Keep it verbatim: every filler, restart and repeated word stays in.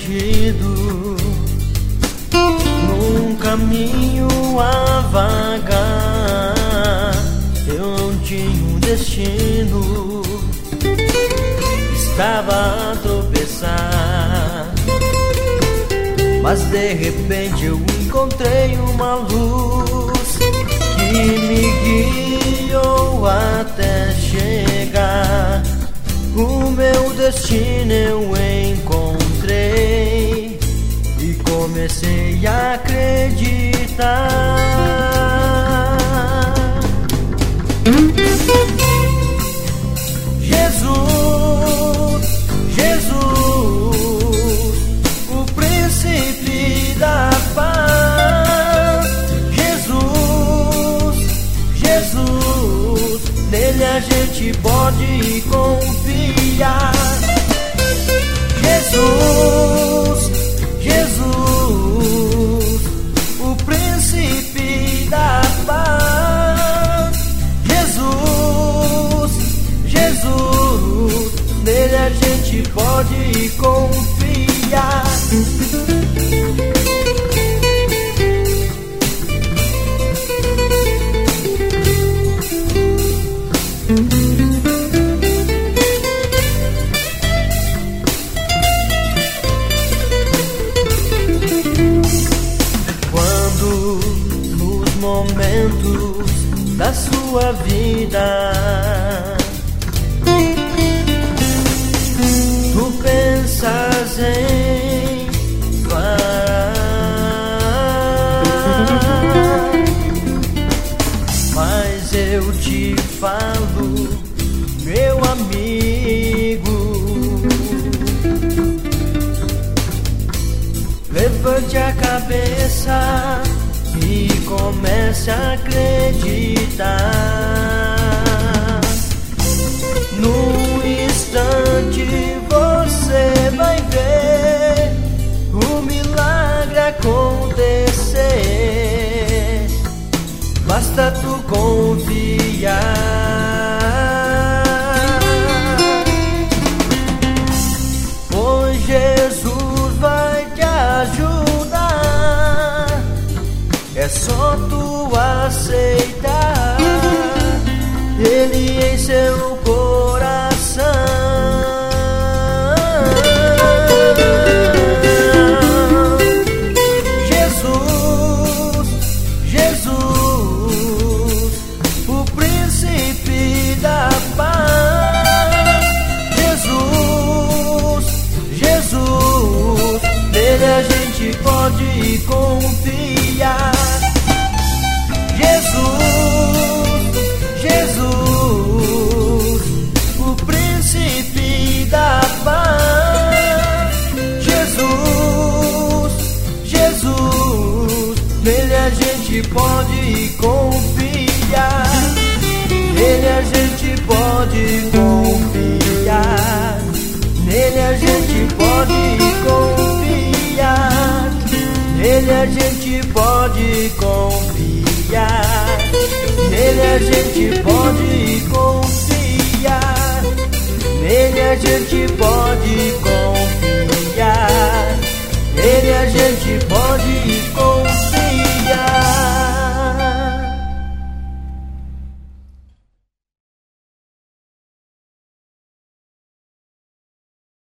perdido num caminho a vagar. Eu não tinha um destino, estava a tropeçar, mas de repente eu encontrei uma luz que me guiou até chegar. O meu destino eu encontrei e comecei a acreditar. Jesus, Jesus, o príncipe da paz. Jesus, Jesus, nele a gente pode confiar. Jesus, Jesus, o príncipe da paz. Jesus, Jesus, nele a gente pode confiar. Momentos da sua vida tu pensas em parar, mas eu te falo, meu amigo, levante a cabeça e comece a acreditar. Num instante você vai ver o milagre acontecer. Basta tu confiar. Pois Jesus vai te ajudar. É só tu aceitar Ele em seu coração. Jesus, Jesus, o príncipe da paz. Jesus, Jesus, nele a gente pode confiar. Jesus, Jesus, o príncipe da paz. Jesus, Jesus, nele a gente pode confiar. Nele a gente pode confiar. Nele a gente pode confiar. Nele a gente pode confiar. Nele a gente pode